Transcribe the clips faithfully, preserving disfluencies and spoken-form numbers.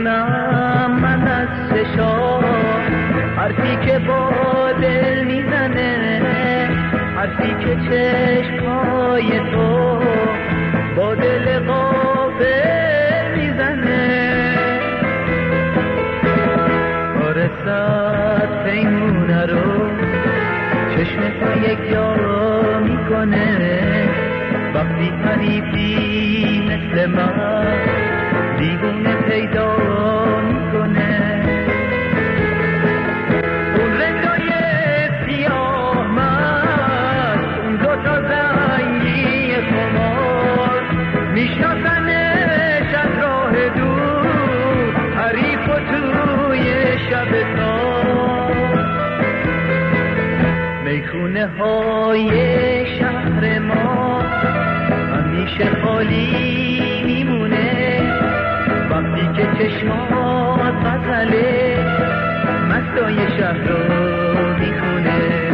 میخونم من از چشام حرفی که با دل میزنه، حرفی که چشمای تو با دل غافل میزنه. آرسات پیمونه رو چشم تو یک جا میکنه، وقتی حریفی مثل من دیوونه پیدا میکنه. اون رنگای سیاه مست، اون دوتا زنگی خمار میشناسنش از راه دور، حریف و توی شب تار. میخونه های شهر ما همیشه خالی میمونه، وقتی که چشمات غزله مستای شهر رو میخونه.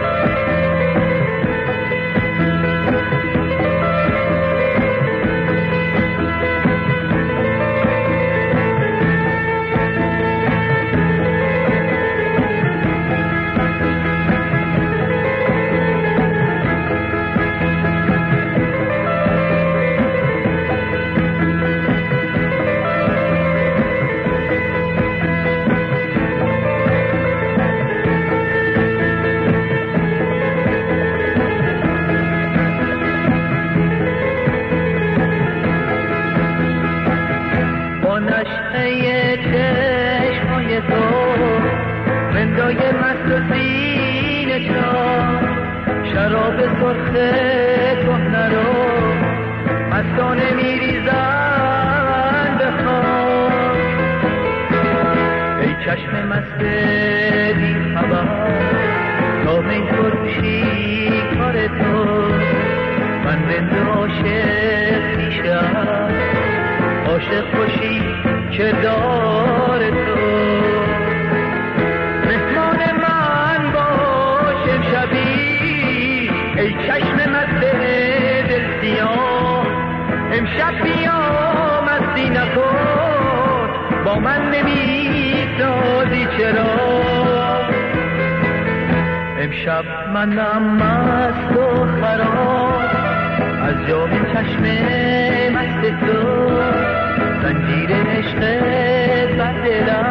نشعه چشمای تو، رندای مست و سینه چا، شراب سرخ کهنه رو مستانه میریزن به خاک. ای چشم مست بی خبر، تا می فروشی کار تو، من رند عاشق میشم، عاشق باشی که دار تو. مهمان من باش امشبی، ای چشم مست دل سیاه، امشب بیا مستی نکن، با من نمیسازی چرا؟ امشب منم مست و خراب از جام چشم مست تو، زنجیر عشق بر دلم